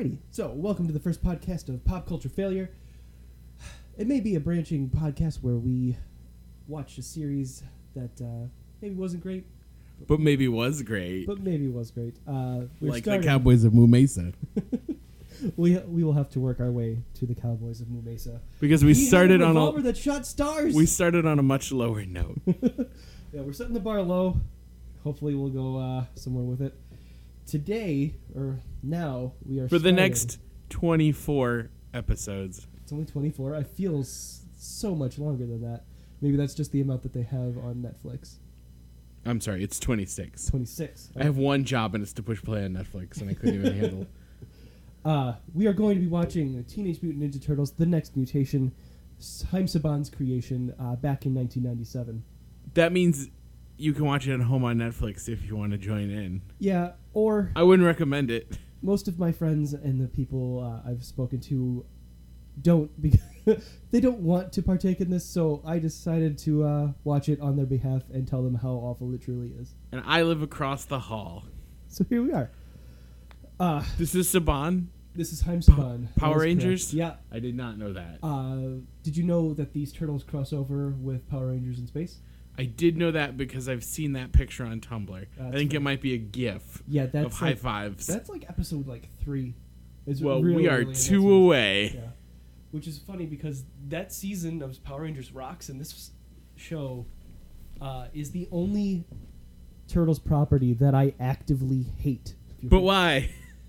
Alrighty, so welcome to the first podcast of Pop Culture Failure. It may be a branching podcast where we watch a series that maybe wasn't great, but maybe was great. But maybe was great. Like the Cowboys of Moo Mesa. we will have to work our way to the Cowboys of Moo Mesa Because we started on a that shot stars. We started on a much lower note. Yeah, we're setting the bar low. Hopefully, we'll go somewhere with it. Today, or now, we are for the next 24 episodes. It's only 24. I feel so much longer than that. Maybe that's just the amount that they have on Netflix. I'm sorry, it's 26. 26. I have one job, and it's to push play on Netflix, and I couldn't even handle. We are going to be watching Teenage Mutant Ninja Turtles: The Next Mutation, Haim Saban's creation, back in 1997. That means you can watch it at home on Netflix if you want to join in. Yeah, or I wouldn't recommend it. Most of my friends and the people I've spoken to don't, because they don't want to partake in this, so I decided to watch it on their behalf and tell them how awful it truly is. And I live across the hall. So here we are. This is Saban? This is Haim Saban. Power Rangers? Yeah. I did not know that. Did you know that these turtles cross over with Power Rangers in space? I did know that because I've seen that picture on Tumblr. I think it might be a GIF of high fives. That's like episode 3. We are 2 away. Yeah. Which is funny because that season of Power Rangers rocks, and this show is the only Turtles property that I actively hate. But why?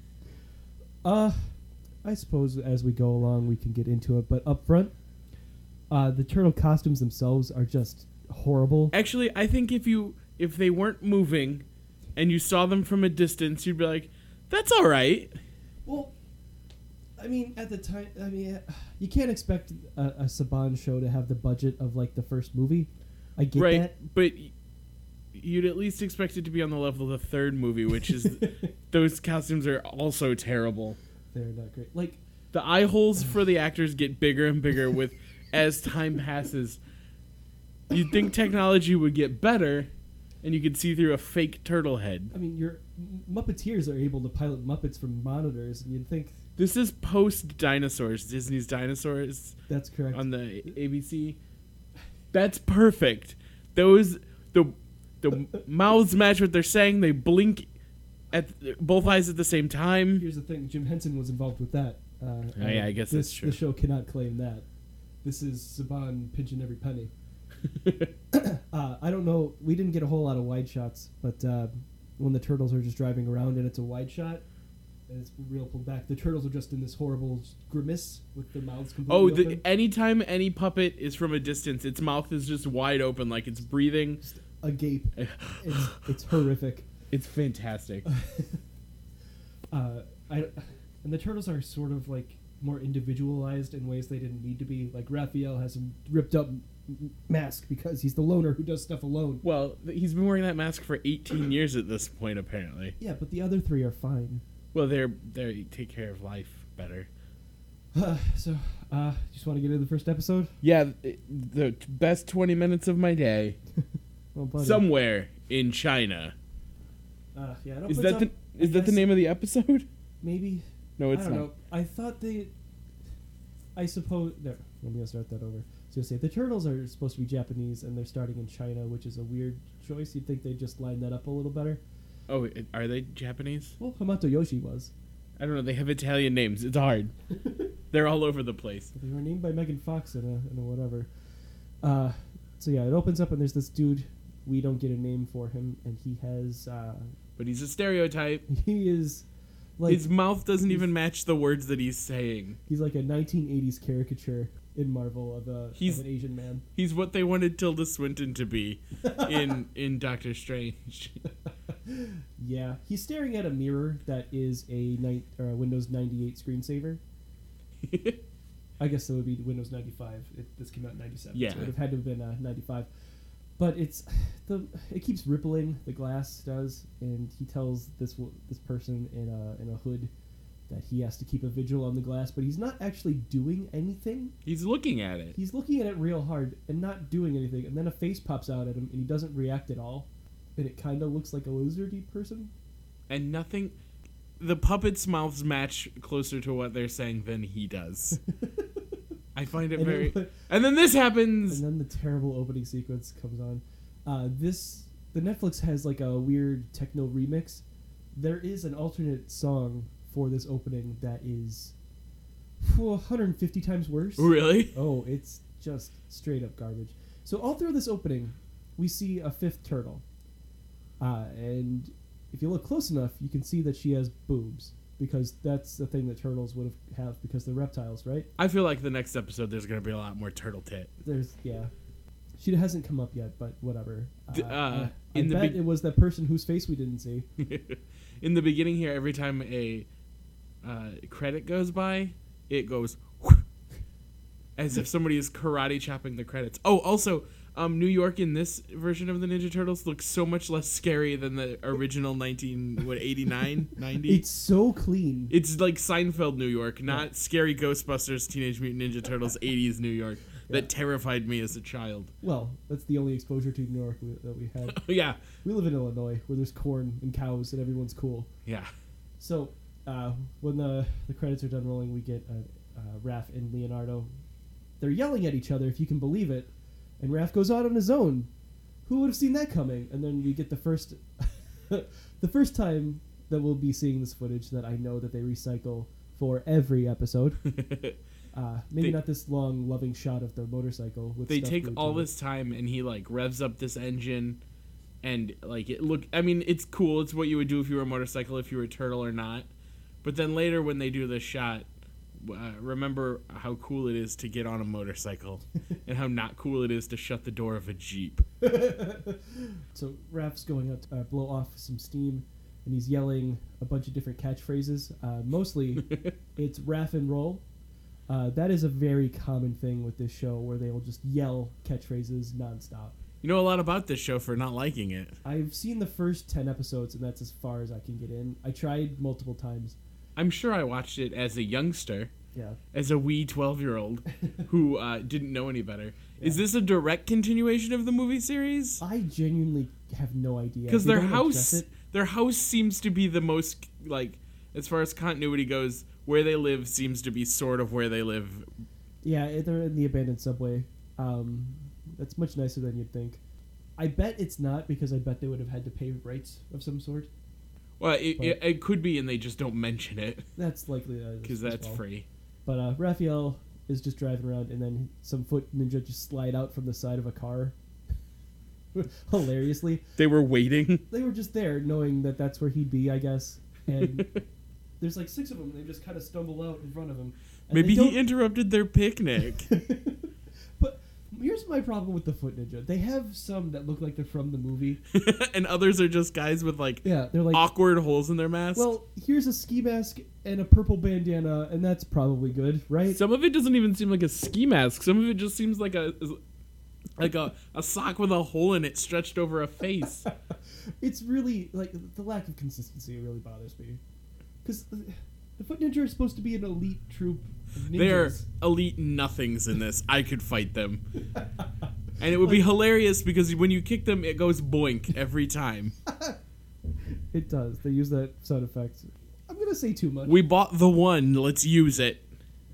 I suppose as we go along we can get into it, but up front, the turtle costumes themselves are just horrible. Actually, I think if they weren't moving and you saw them from a distance, you'd be like, that's all right. Well, I mean, at the time, you can't expect a Saban show to have the budget of like the first movie. I get that. But you'd at least expect it to be on the level of the third movie, which is those costumes are also terrible. They're not great. Like the eye holes for the actors get bigger and bigger with as time passes. You'd think technology would get better, and you could see through a fake turtle head. I mean, your Muppeteers are able to pilot Muppets from monitors, and you'd think... This is post-Dinosaurs, Disney's Dinosaurs. That's correct. On the ABC. That's perfect. The mouths match what they're saying. They blink at both eyes at the same time. Here's the thing. Jim Henson was involved with that. Yeah, I guess that's true. The show cannot claim that. This is Saban pinching every penny. I don't know. We didn't get a whole lot of wide shots, but when the turtles are just driving around and it's a wide shot and it's real pulled back, the turtles are just in this horrible grimace with their mouths completely open. Anytime any puppet is from a distance, its mouth is just wide open, like it's breathing. Just agape. It's horrific. It's fantastic. And the turtles are sort of like more individualized in ways they didn't need to be. Like Raphael has a ripped up mask because he's the loner who does stuff alone. Well, he's been wearing that mask for 18 years at this point, apparently. Yeah, but the other three are fine. Well, they take care of life better. So, just want to get into the first episode? Yeah, the best 20 minutes of my day. Oh, buddy. Somewhere in China. Yeah, is that the name of the episode? Maybe. No, it's I don't not. know. I thought I suppose... No, let me start that over. So you'll say the turtles are supposed to be Japanese and they're starting in China, which is a weird choice. You'd think they'd just line that up a little better. Oh, are they Japanese? Well, Hamato Yoshi was. I don't know. They have Italian names. It's hard. They're all over the place. They were named by Megan Fox in a whatever. So yeah, it opens up and there's this dude. We don't get a name for him, and he has... But he's a stereotype. He is... Like, his mouth doesn't even match the words that he's saying. He's like a 1980s caricature in Marvel of an Asian man. He's what they wanted Tilda Swinton to be in Doctor Strange. Yeah, he's staring at a mirror that is a Windows 98 screensaver. I guess that would be Windows 95. This came out in 97. Yeah. So it would have had to have been 95. But it keeps rippling, the glass does, and he tells this person in a hood that he has to keep a vigil on the glass, but he's not actually doing anything. He's looking at it. He's looking at it real hard and not doing anything, and then a face pops out at him, and he doesn't react at all, and it kind of looks like a lizardy person. And nothing... the puppets' mouths match closer to what they're saying than he does. I find it and then this happens. And then the terrible opening sequence comes on. The Netflix has like a weird techno remix. There is an alternate song for this opening that is 150 times worse. Really? Oh, it's just straight up garbage. So all through this opening, we see a fifth turtle. And if you look close enough, you can see that she has boobs. Because that's the thing that turtles would have because they're reptiles, right? I feel like the next episode there's going to be a lot more turtle tit. Yeah. She hasn't come up yet, but whatever. I bet it was that person whose face we didn't see. In the beginning here, every time a credit goes by, it goes as if somebody is karate chopping the credits. Oh, also, New York in this version of the Ninja Turtles looks so much less scary than the original 89, 90. It's so clean. It's like Seinfeld New York, not scary Ghostbusters, Teenage Mutant Ninja Turtles 80s New York that terrified me as a child. Well, that's the only exposure to New York that we had. Yeah. We live in Illinois where there's corn and cows and everyone's cool. Yeah. So when the credits are done rolling, we get Raph and Leonardo. They're yelling at each other, if you can believe it. And Raph goes out on his own. Who would have seen that coming? And then we get the first time that we'll be seeing this footage that I know that they recycle for every episode. Maybe not this long, loving shot of the motorcycle. With they take all this time, and he like revs up this engine, and like it's cool. It's what you would do if you were a motorcycle, if you were a turtle or not. But then later, when they do this shot, remember how cool it is to get on a motorcycle and how not cool it is to shut the door of a Jeep. So Raph's going out to blow off some steam, and he's yelling a bunch of different catchphrases. Mostly, it's Raph and roll. That is a very common thing with this show, where they will just yell catchphrases nonstop. You know a lot about this show for not liking it. I've seen the first 10 episodes, and that's as far as I can get in. I tried multiple times. I'm sure I watched it as a youngster, as a wee 12-year-old who didn't know any better. Yeah. Is this a direct continuation of the movie series? I genuinely have no idea. Because their house seems to be the most, like, as far as continuity goes, where they live seems to be sort of where they live. Yeah, they're in the abandoned subway. That's much nicer than you'd think. I bet it's not, because I bet they would have had to pay rights of some sort. Well, it could be, and they just don't mention it. That's likely. Because that's free. But Raphael is just driving around, and then some foot ninja just slide out from the side of a car. Hilariously. They were waiting? They were just there, knowing that that's where he'd be, I guess. And there's like 6 of them, and they just kind of stumble out in front of him. Maybe he interrupted their picnic. But here's my problem with the foot ninja. They have some that look like they're from the movie. And others are just guys with they're like awkward holes in their mask. Well, here's a ski mask and a purple bandana, and that's probably good, right? Some of it doesn't even seem like a ski mask. Some of it just seems like a sock with a hole in it stretched over a face. It's really, like, the lack of consistency really bothers me. Because the foot ninja are supposed to be an elite troop of ninjas. They're elite nothings in this. I could fight them. And it would be hilarious because when you kick them, it goes boink every time. It does. They use that sound effect. I'm going to say too much. We bought the one. Let's use it.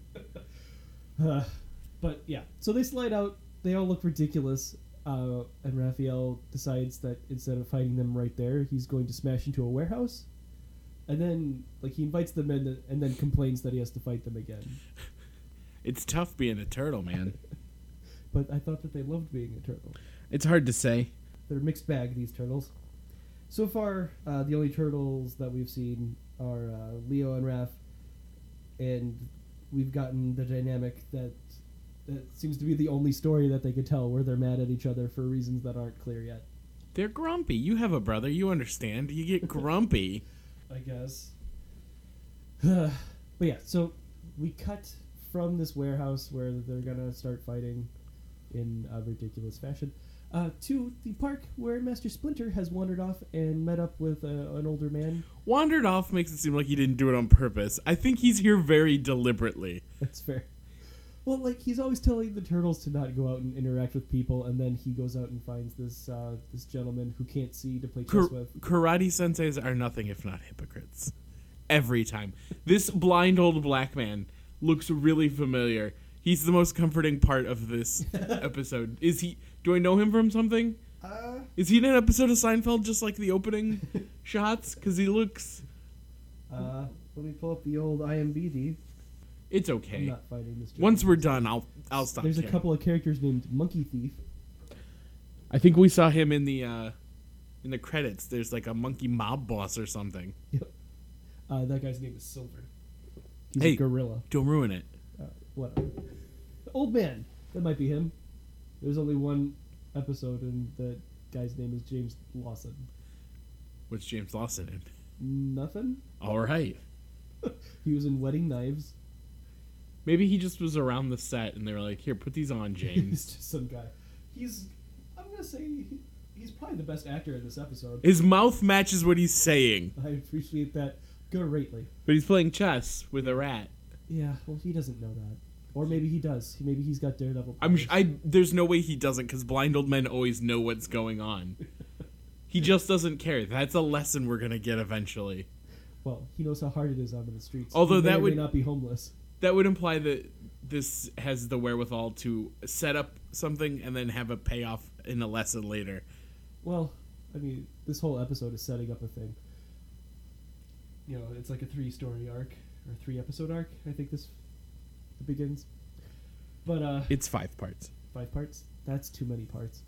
But, yeah. So they slide out. They all look ridiculous. And Raphael decides that instead of fighting them right there, he's going to smash into a warehouse. And then, he invites them in and then complains that he has to fight them again. It's tough being a turtle, man. But I thought that they loved being a turtle. It's hard to say. They're a mixed bag, these turtles. So far, the only turtles that we've seen are Leo and Raph. And we've gotten the dynamic that seems to be the only story that they could tell, where they're mad at each other for reasons that aren't clear yet. They're grumpy. You have a brother. You understand. You get grumpy. I guess. But yeah, so we cut from this warehouse where they're going to start fighting in a ridiculous fashion to the park where Master Splinter has wandered off and met up with an older man. Wandered off makes it seem like he didn't do it on purpose. I think he's here very deliberately. That's fair. Well, he's always telling the turtles to not go out and interact with people, and then he goes out and finds this gentleman who can't see to play chess with. Karate senseis are nothing if not hypocrites. every time. This blind old black man looks really familiar. He's the most comforting part of this episode. Is he? Do I know him from something? Is he in an episode of Seinfeld just like the opening shots? Because he looks... Let me pull up the old IMDb. It's I'm okay. not finding this. Once we're done, I'll stop. There's caring. a couple of characters named Monkey Thief. I think we saw him in the credits. There's like a monkey mob boss or something. Yep. That guy's name is Silver. He's Hey. a gorilla. Don't ruin it. Whatever. Old man. That might be him. There's only one episode, and the guy's name is James Lawson. What's James Lawson in? Nothing. All right. He was in Wedding Knives. Maybe he just was around the set and they were like, "Here, put these on, He's James." just some guy. I'm gonna say he's probably the best actor in this episode. His mouth matches what he's saying, I appreciate that greatly. but he's playing chess with a rat. Yeah, well, he doesn't know that. Or maybe he does. Maybe he's got Daredevil I'm. powers. There's no way he doesn't, because blind old men always know what's going on. He just doesn't care. That's a lesson we're gonna get eventually. Well, he knows how hard it is out in the streets. Although He may that or would- may not be homeless. That would imply that this has the wherewithal to set up something and then have a payoff in a lesson later. Well, I mean, this whole episode is setting up a thing. You know, it's like a 3-story arc or 3-episode arc. I think this begins. But It's 5 parts. 5 parts. That's too many parts.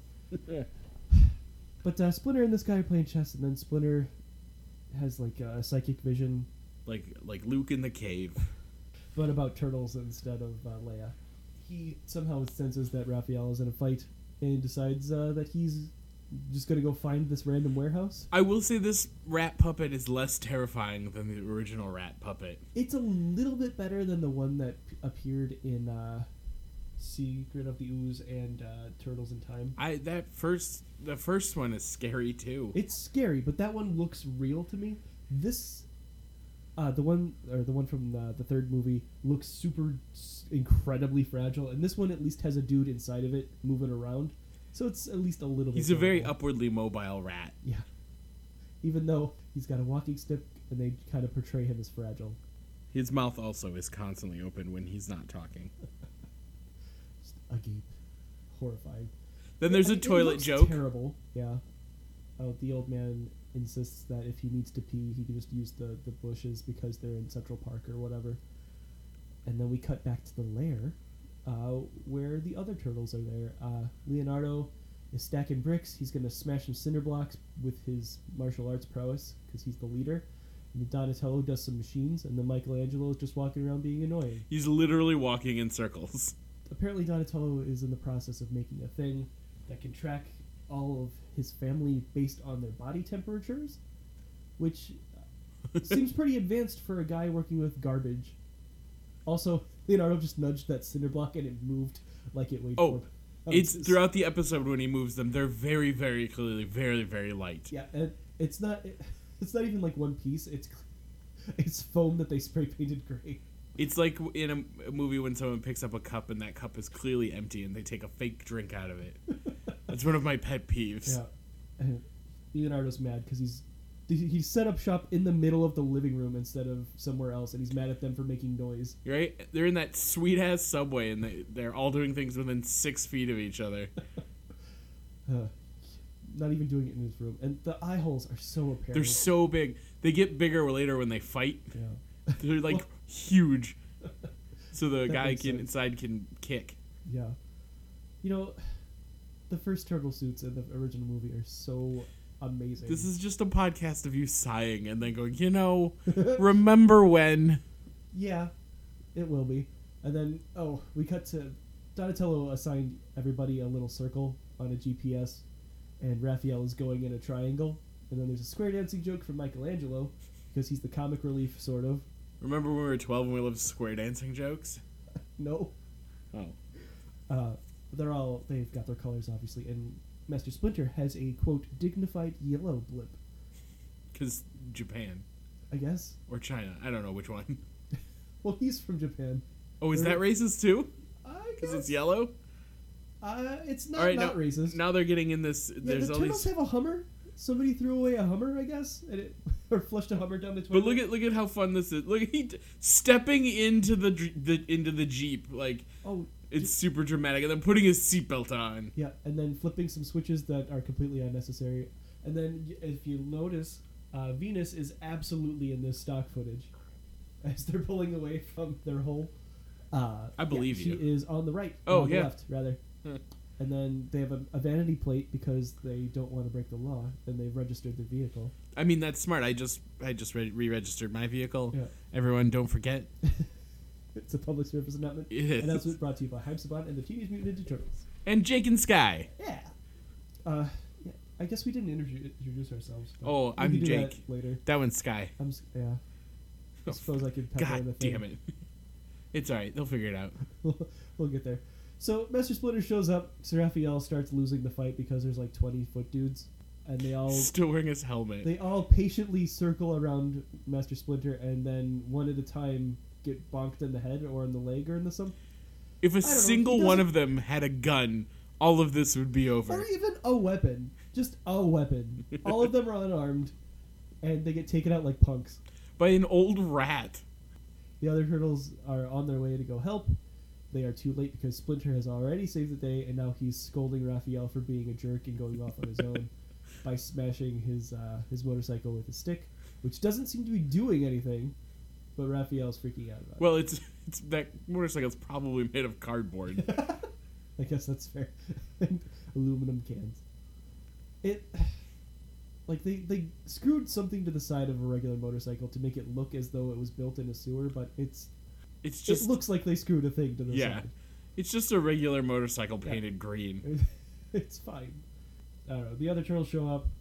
But Splinter and this guy are playing chess, and then Splinter has like a psychic vision, like Luke in the cave. but about turtles instead of Leia. He somehow senses that Raphael is in a fight and decides that he's just going to go find this random warehouse. I will say this rat puppet is less terrifying than the original rat puppet. It's a little bit better than the one that appeared in Secret of the Ooze and Turtles in Time. The first one is scary too. It's scary, but that one looks real to me. This, the one from the third movie looks incredibly fragile, and this one at least has a dude inside of it moving around, so it's at least a little bit. He's a very bearable. upwardly mobile rat. Yeah. Even though he's got a walking stick, and they kind of portray him as fragile. His mouth also is constantly open when he's not talking. Just agape. Horrifying. Then there's a It toilet looks joke. Terrible. Yeah. Oh, the old man insists that if he needs to pee, he can just use the bushes because they're in Central Park or whatever. And then we cut back to the lair, where the other turtles are there. Leonardo is stacking bricks. He's going to smash some cinder blocks with his martial arts prowess because he's the leader. And Donatello does some machines, and then Michelangelo is just walking around being annoying. He's literally walking in circles. Apparently Donatello is in the process of making a thing that can track all of his family based on their body temperatures, which seems pretty advanced for a guy working with garbage. Also, Leonardo just nudged that cinder block and it moved like it weighed Oh, 4 it's ounces. throughout the episode when he moves them. They're very, very clearly very, very light. Yeah, and it's not even like one piece. It's foam that they spray painted gray. It's like in a movie when someone picks up a cup and that cup is clearly empty and they take a fake drink out of it. That's one of my pet peeves. Yeah, and Leonardo's mad because he set up shop in the middle of the living room instead of somewhere else, and he's mad at them for making noise. Right? They're in that sweet ass subway and they're all doing things within 6 feet of each other. Not even doing it in his room, and the eye holes are so apparent. They're so big. They get bigger later when they fight. Yeah. They're like huge. So the That guy makes sense. inside can kick. Yeah. You know, the first turtle suits in the original movie are so amazing. This is just a podcast of you sighing and then going, remember when? Yeah, it will be. And then, we cut to Donatello assigned everybody a little circle on a GPS, and Raphael is going in a triangle. And then there's a square dancing joke from Michelangelo, because he's the comic relief, sort of. Remember when we were 12 and we loved square dancing jokes? No. Oh. They've got their colors, obviously, and Master Splinter has a, quote, dignified yellow blip, Because Japan. I guess. Or China. I don't know which one. Well, he's from Japan. Oh, is that racist too? I Because guess. it's yellow? It's not, All right, not racist. Now they're getting in this. Yeah, There's the all turtles these. have a Hummer, somebody threw away a Hummer, I guess, and or flushed a Hummer down the But toilet. look at how fun this is. Look, stepping into the Jeep, like Oh, it's super dramatic, and then putting his seatbelt on. yeah, and then flipping some switches that are completely unnecessary. And then, if you notice, Venus is absolutely in this stock footage as they're pulling away from their hole. I believe she you. is on the right. Oh, on the yeah. left, rather. Huh. And then they have a vanity plate because they don't want to break the law, and they've registered their vehicle. I mean, that's smart. I just re-registered my vehicle. Yeah. Everyone, don't forget. It's a public service announcement. It is. Announcement brought to you by Haim Saban and the Teenage Mutant Ninja Turtles. And Jake and Sky. Yeah. Yeah. I guess we didn't introduce ourselves. but Oh, we I'm can do Jake. that later. That one's Sky. Yeah. I suppose I could pepper in the God thing. damn it. It's alright. They'll figure it out. We'll get there. So Master Splinter shows up. Sir Raphael starts losing the fight because there's like 20-foot dudes, and they all Still wearing his helmet. patiently circle around Master Splinter, and then one at a time get bonked in the head or in the leg or in the some, If a don't know, single he one doesn't- of them had a gun, all of this would be over. or even a weapon. Just a weapon. All of them are unarmed, and they get taken out like punks. By an old rat. The other turtles are on their way to go help. They are too late because Splinter has already saved the day, and now he's scolding Raphael for being a jerk and going off on his own by smashing his motorcycle with a stick, which doesn't seem to be doing anything, but Raphael's freaking out about Well, it's that motorcycle's probably made of cardboard. it. I guess that's fair. And aluminum cans. Like they screwed something to the side of a regular motorcycle to make it look as though it was built in a sewer, but It's it just looks like they screwed a thing to the yeah. side. It's just a regular motorcycle Yeah. painted green. It's fine. I don't know. The other turtles show up.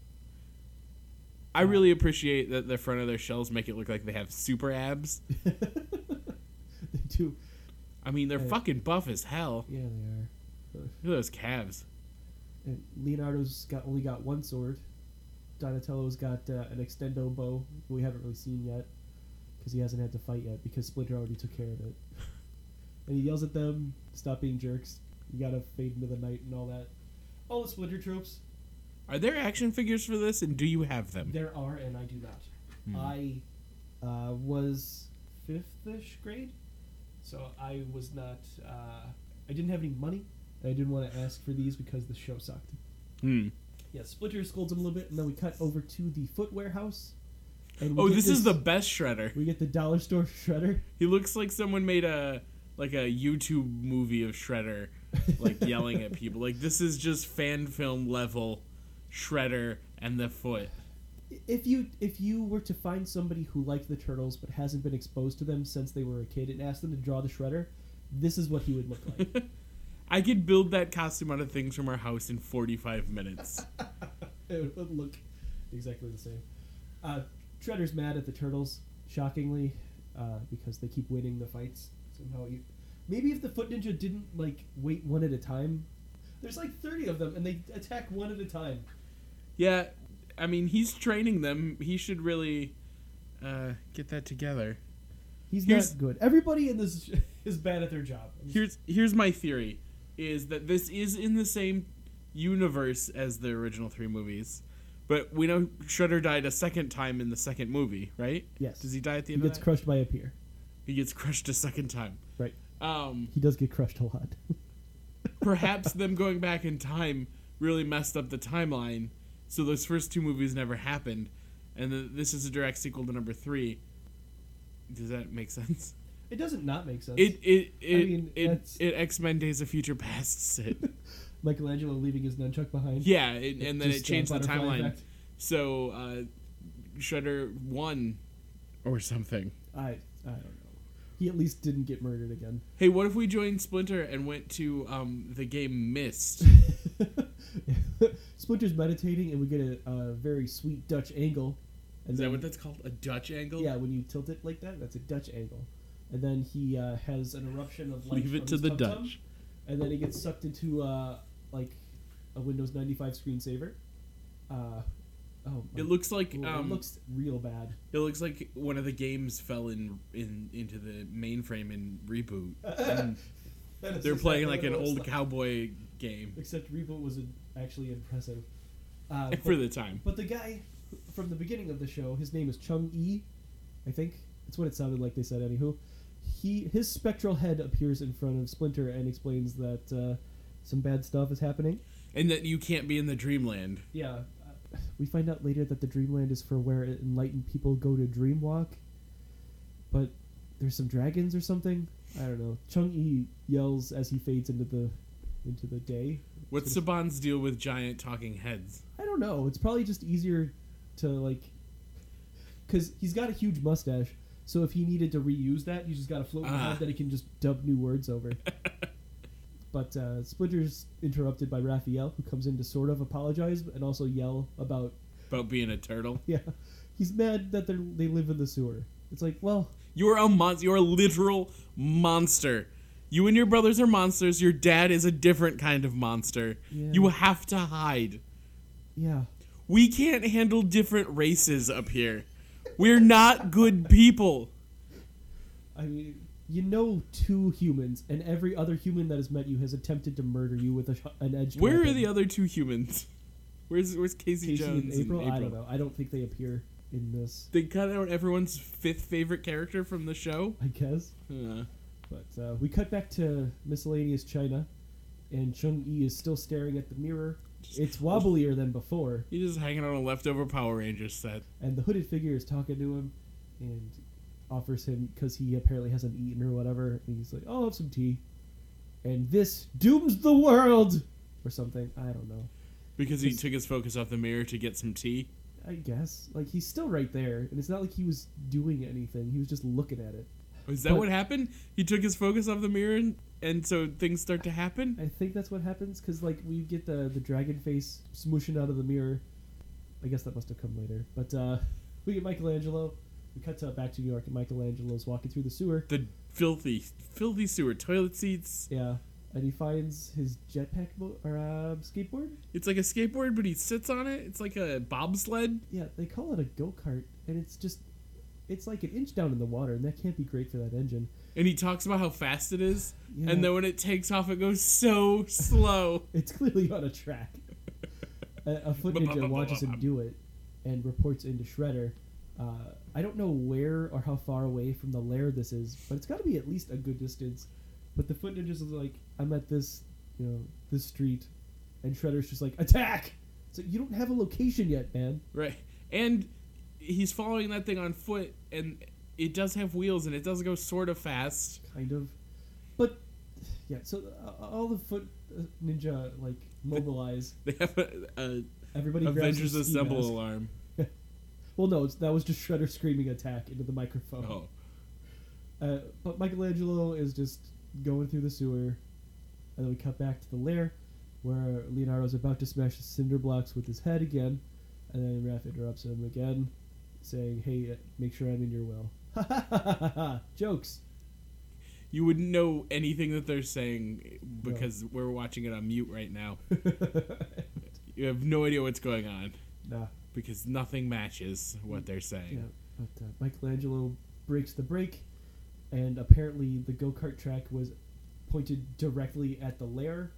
I really appreciate that the front of their shells make it look like they have super abs. They do. I mean, they're Yeah. fucking buff as hell. Yeah, they are. Look at those calves. And Leonardo's only got one sword. Donatello's got an extendo bow we haven't really seen yet because he hasn't had to fight yet because Splinter already took care of it. And he yells at them, "Stop being jerks! You gotta fade into the night and all that." All the Splinter tropes. Are there action figures for this, and do you have them? There are, and I do not. I was 5th-ish grade, so I was not. I didn't have any money. And I didn't want to ask for these because the show sucked. Yeah, Splinter scolds him a little bit, and then we cut over to the footwear house. And we Oh, get this is the best Shredder. We get the dollar store Shredder. He looks like someone made a YouTube movie of Shredder, like yelling at people. Like this is just fan film level Shredder and the foot. If you were to find somebody who liked the Turtles but hasn't been exposed to them since they were a kid and ask them to draw the Shredder, this is what he would look like. I could build that costume out of things from our house in 45 minutes. It would look exactly the same. Shredder's mad at the Turtles, shockingly, because they keep winning the fights. Somehow, maybe if the Foot Ninja didn't wait one at a time. There's like 30 of them, and they attack one at a time. Yeah, I mean he's training them. He should really get that together. He's Here's- not good. Everybody in this is bad at their job. Here's my theory: is that this is in the same universe as the original 3 movies, but we know Shredder died a second time in the second movie, right? Yes. Does he die at the He end gets of that? crushed by a pier. He gets crushed a second time. Right. Um, He does get crushed a lot. perhaps them going back in time really messed up the timeline, so those first 2 movies never happened, and this is a direct sequel to number 3. Does that make sense? It doesn't not make sense. It that's- X-Men Days of Future Past it. Michelangelo leaving his nunchuck behind. Yeah, and then it Just, changed the butterfly timeline. effect. So Shredder won or something. I don't know. He at least didn't get murdered again. Hey, what if we joined Splinter and went to the game Myst? Splinter's meditating, and we get a very sweet Dutch angle. And Is that then- what that's called? A Dutch angle? Yeah, when you tilt it like that, that's a Dutch angle. And then he has an eruption of light. Leave it from to his the tum-tum, Dutch. And then he gets sucked into like a Windows 95 screensaver. It looks like it looks real bad. it looks like one of the games fell into the mainframe in Reboot. And That is they're playing like exactly an what it old looks like. cowboy game. Except Reboot was actually impressive. For the time. But the guy from the beginning of the show, his name is Chung-E, I think. That's what it sounded like they said, anywho. His spectral head appears in front of Splinter and explains that some bad stuff is happening. And that you can't be in the Dreamland. Yeah. We find out later that the Dreamland is for where enlightened people go to dreamwalk. But there's some dragons or something. I don't know. Chung-E yells as he fades into the day. What's Saban's deal with giant talking heads? I don't know. It's probably just easier to, like... Because he's got a huge mustache, so if he needed to reuse that, you just got a floating head that he can just dub new words over. But Splinter's interrupted by Raphael, who comes in to sort of apologize and also yell about being a turtle? Yeah. He's mad that they live in the sewer. It's like, well... You're a monster. You're a literal monster. You and your brothers are monsters. Your dad is a different kind of monster. Yeah. You have to hide. Yeah. We can't handle different races up here. We're not good people. I mean, you know 2 humans, and every other human that has met you has attempted to murder you with an edged Where weapon. are the other 2 humans? Where's Casey Jones and April? I don't know. I don't think they appear in this. They cut out everyone's 5th favorite character from the show? I guess. Yeah. But we cut back to miscellaneous China, and Chung-E is still staring at the mirror. It's wobblier than before. He's just hanging on a leftover Power Rangers set. And the hooded figure is talking to him and offers him, because he apparently hasn't eaten or whatever, and he's like, I'll have some tea. And this dooms the world! Or something. I don't know. Because he took his focus off the mirror to get some tea? I guess. Like, he's still right there, and it's not like he was doing anything. He was just looking at it. Is that what happened? He took his focus off the mirror and so things start to happen? I think that's what happens, because, like, we get the dragon face smooshing out of the mirror. I guess that must have come later. But we get Michelangelo. We cut back to New York, and Michelangelo's walking through the sewer. The filthy sewer. Toilet seats. Yeah. And he finds his jetpack skateboard. It's like a skateboard, but he sits on it. It's like a bobsled. Yeah, they call it a go-kart, and it's like an inch down in the water, and that can't be great for that engine. And he talks about how fast it is, Yeah. and then when it takes off, it goes so slow. It's clearly on a track. A foot ninja watches him do it and reports into Shredder. I don't know where or how far away from the lair this is, but it's got to be at least a good distance. But the foot ninjas is like, I'm at this street, and Shredder's just like, attack! So you don't have a location yet, man. Right. And he's following that thing on foot, and it does have wheels, and it does go sort of fast. Kind of. But, yeah, so all the foot ninja, like, mobilize. They have a Everybody Avengers grabs a ski Assemble mask. alarm. Well, no, that was just Shredder screaming attack into the microphone. Oh. But Michelangelo is just going through the sewer, and then we cut back to the lair, where Leonardo's about to smash the cinder blocks with his head again, and then Raph interrupts him again, saying, hey, make sure I'm in your will. Ha ha ha ha ha! Jokes! You wouldn't know anything that they're saying because we're watching it on mute right now. You have no idea what's going on. Nah. Because nothing matches what they're saying. Yeah, but Michelangelo breaks the brake, and apparently the go-kart track was pointed directly at the lair,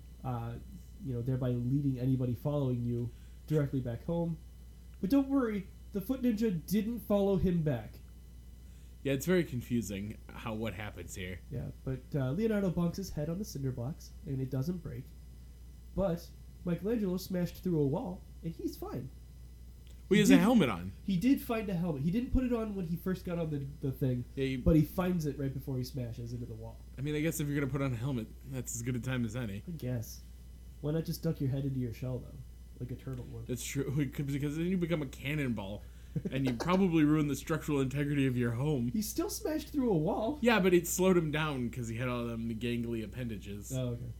thereby leading anybody following you directly back home. But don't worry, the foot ninja didn't follow him back. Yeah, it's very confusing what happens here. Yeah, but Leonardo bonks his head on the cinder blocks, and it doesn't break. But Michelangelo smashed through a wall, and he's fine. Well, he has a helmet on. He did find a helmet. He didn't put it on when he first got on the thing, but he finds it right before he smashes into the wall. I mean, I guess if you're going to put on a helmet, that's as good a time as any. I guess. Why not just duck your head into your shell, though? Like a turtle would. That's true, because then you become a cannonball, and you probably ruin the structural integrity of your home. He still smashed through a wall. Yeah, but it slowed him down because he had all them gangly appendages. Oh, okay.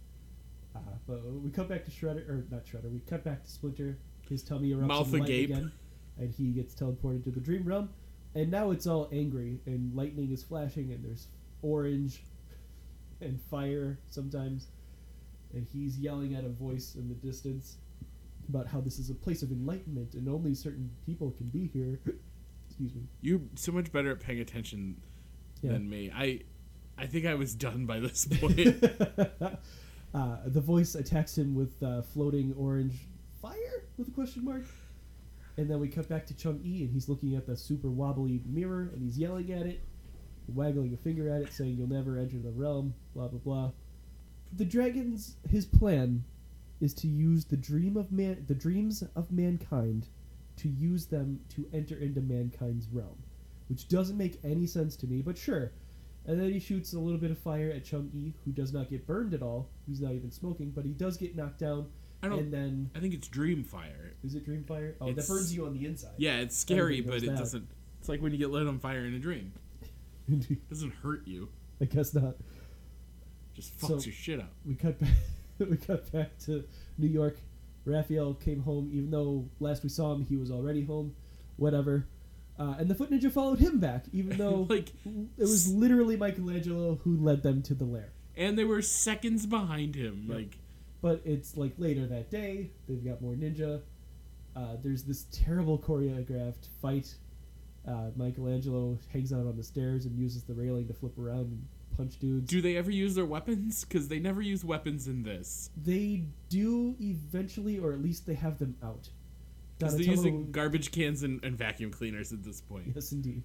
But we cut back to Shredder, or not Shredder, we cut back to Splinter. His tummy erupts Mouth in light agape. again, and he gets teleported to the dream realm. And now it's all angry, and lightning is flashing, and there's orange and fire sometimes. And he's yelling at a voice in the distance about how this is a place of enlightenment, and only certain people can be here. Excuse me. You're so much better at paying attention than me. I think I was done by this point. The voice attacks him with floating orange fire? With a question mark. And then we cut back to Chung-E, and he's looking at the super wobbly mirror, and he's yelling at it, waggling a finger at it, saying, "You'll never enter the realm," blah, blah, blah. The dragons, his plan is to use the dreams of mankind, to use them to enter into mankind's realm, which doesn't make any sense to me, but sure. And then he shoots a little bit of fire at Chung-E, who does not get burned at all. He's not even smoking, but he does get knocked down. And then I think it's dream fire. Is it dream fire? Oh, that burns you on the inside. Yeah, it's scary, but it doesn't. It's like when you get lit on fire in a dream. It doesn't hurt you. I guess not. Just fucks your shit up. We cut back. We cut back to New York. Raphael came home, even though last we saw him, he was already home. Whatever. And the Foot Ninja followed him back, even though like it was literally Michelangelo who led them to the lair. And they were seconds behind him. Yep. Like. But it's like later that day, they've got more ninja. There's this terrible choreographed fight. Michelangelo hangs out on the stairs and uses the railing to flip around and punch dudes. Do they ever use their weapons? Because they never use weapons in this. They do eventually, or at least they have them out. Because they're using garbage cans and vacuum cleaners at this point. Yes, indeed.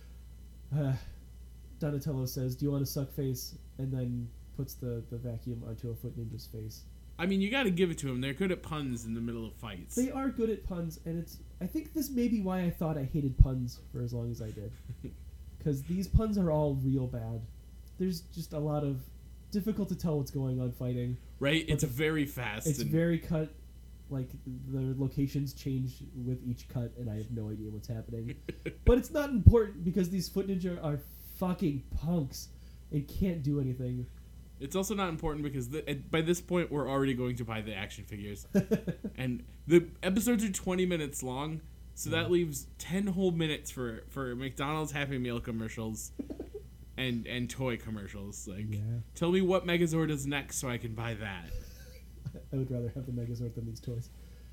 Donatello says, "Do you want to suck face?" And then puts the vacuum onto a Foot Ninja's face. I mean, you got to give it to them. They're good at puns in the middle of fights. They are good at puns, and I think this may be why I thought I hated puns for as long as I did. Because these puns are all real bad. There's just a lot of difficult to tell what's going on fighting. Right? It's very fast. It's very cut. Like, the locations change with each cut, and I have no idea what's happening. But it's not important, because these Foot Ninja are fucking punks and can't do anything. It's also not important because by this point we're already going to buy the action figures. And the episodes are 20 minutes long, so that leaves 10 whole minutes for McDonald's Happy Meal commercials and toy commercials. Like, tell me what Megazord is next so I can buy that. I would rather have the Megazord than these toys.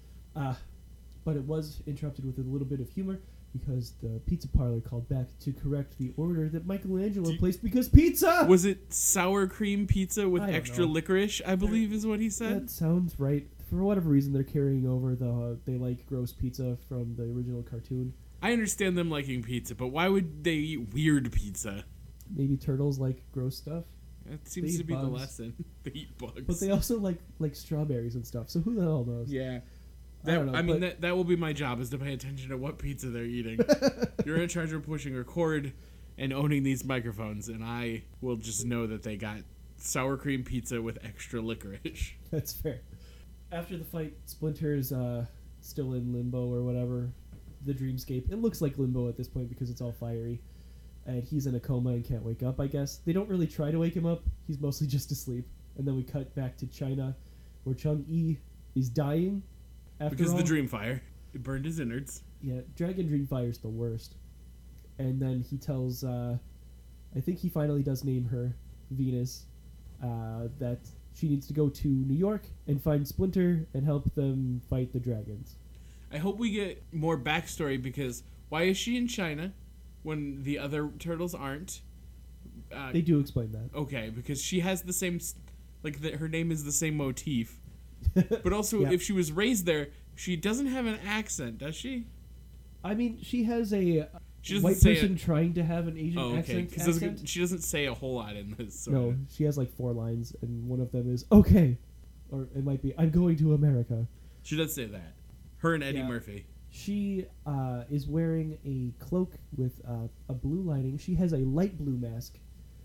But it was interrupted with a little bit of humor, because the pizza parlor called back to correct the order that Michelangelo placed because pizza! Was it sour cream pizza with extra licorice, I believe is what he said? That sounds right. For whatever reason, they're carrying over they like gross pizza from the original cartoon. I understand them liking pizza, but why would they eat weird pizza? Maybe turtles like gross stuff. That seems to be the lesson. They eat bugs. But they also like strawberries and stuff, so who the hell knows? Yeah. That will be my job, is to pay attention to what pizza they're eating. You're in charge of pushing record and owning these microphones, and I will just know that they got sour cream pizza with extra licorice. That's fair. After the fight, Splinter's still in limbo or whatever, the dreamscape. It looks like limbo at this point because it's all fiery. And he's in a coma and can't wake up, I guess. They don't really try to wake him up. He's mostly just asleep. And then we cut back to China, where Chung-E is dying. Because of the dream fire. It burned his innards. Yeah, Dragon Dream Fire's the worst. And then he tells, I think he finally does name her Venus, that she needs to go to New York and find Splinter and help them fight the dragons. I hope we get more backstory, because why is she in China when the other turtles aren't? They do explain that. Okay, because she has the same, her name is the same motif. But also, if she was raised there, she doesn't have an accent, does she? I mean, she has a white person trying to have an Asian accent. Because she doesn't say a whole lot in this. No, she has like 4 lines, and one of them is, "Okay." Or it might be, "I'm going to America." She does say that. Her and Eddie Murphy. She is wearing a cloak with a blue lining. She has a light blue mask.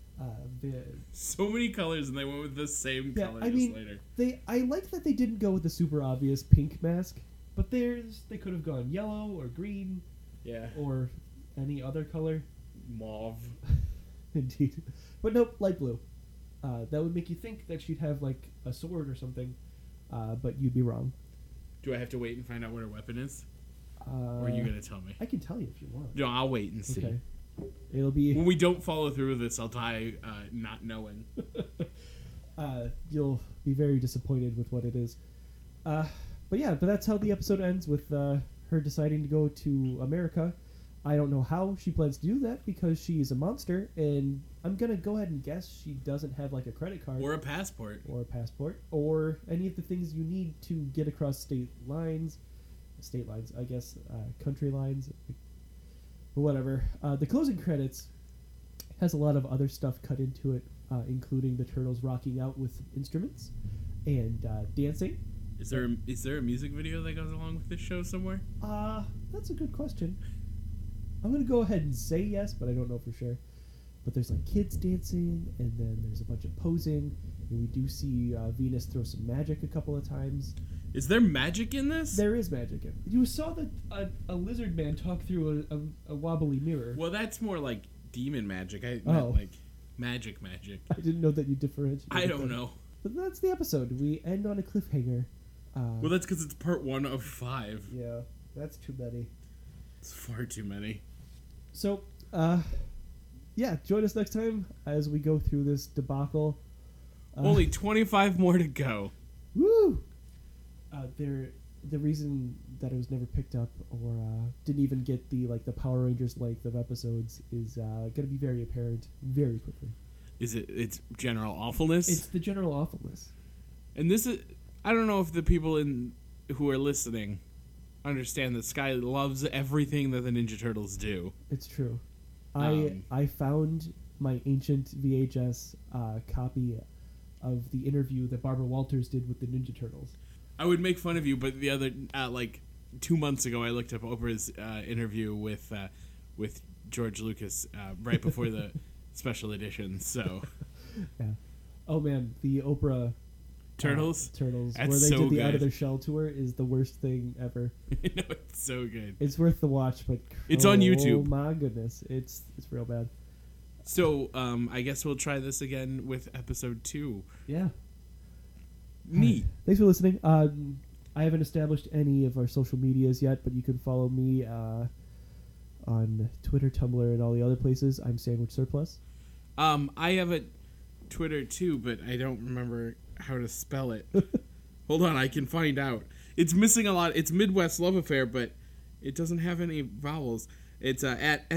So many colors, and they went with the same color later. I like that they didn't go with the super obvious pink mask, but they could have gone yellow or green, or any other color. Mauve. Indeed, but nope, light blue. That would make you think that she'd have like a sword or something, but you'd be wrong. Do I have to wait and find out what her weapon is, or are you gonna tell me? I can tell you if you want. No, I'll wait and see. Okay. It'll be when we don't follow through with this. I'll die not knowing. You'll be very disappointed with what it is. But that's how the episode ends, with her deciding to go to America. I don't know how she plans to do that, because she's a monster, and I'm gonna go ahead and guess she doesn't have like a credit card or a passport or any of the things you need to get across state lines. state lines, I guess, country lines, but whatever. The closing credits has a lot of other stuff cut into it, including the turtles rocking out with instruments and dancing. Is there a music video that goes along with this show somewhere? That's a good question. I'm gonna go ahead and say yes, but I don't know for sure. But there's like kids dancing, and then there's a bunch of posing, and we do see Venus throw some magic a couple of times. Is there magic in this? There is magic in it. You saw a lizard man talk through a wobbly mirror. Well, that's more like demon magic. I meant like magic. I didn't know that you differentiated. I don't know. But that's the episode. We end on a cliffhanger. Well, that's because it's part 1 of 5. Yeah, that's too many. It's far too many. So, yeah, join us next time as we go through this debacle. Only 25 more to go. Woo! The reason that it was never picked up or didn't even get the Power Rangers length of episodes is going to be very apparent very quickly. Is it? It's general awfulness. It's the general awfulness. And this is. I don't know if the people who are listening understand that Sky loves everything that the Ninja Turtles do. It's true. I found my ancient VHS copy of the interview that Barbara Walters did with the Ninja Turtles. I would make fun of you, but the other 2 months ago, I looked up Oprah's interview with George Lucas right before the special edition. So, yeah. Oh man, the Oprah Turtles, where That's they so did the good. Out of Their Shell tour is the worst thing ever. No, it's so good. It's worth the watch, but it's on YouTube. Oh my goodness, it's real bad. So, I guess we'll try this again with episode 2. Yeah. Neat. Thanks for listening. I haven't established any of our social medias yet, but you can follow me on Twitter, Tumblr, and all the other places. I'm Sandwich Surplus. I have a Twitter too, but I don't remember how to spell it. Hold on, I can find out. It's missing a lot. It's Midwest Love Affair, but it doesn't have any vowels. It's at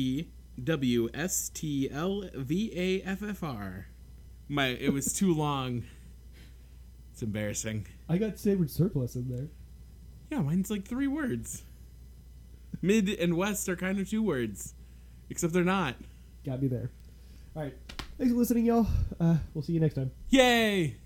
MDWSTLVAFFR. It was too long. It's embarrassing. I got Sandwich Surplus in there. Yeah, mine's like 3 words. Mid and West are kind of 2 words, except they're not. Got me there. All right. Thanks for listening, y'all. We'll see you next time. Yay!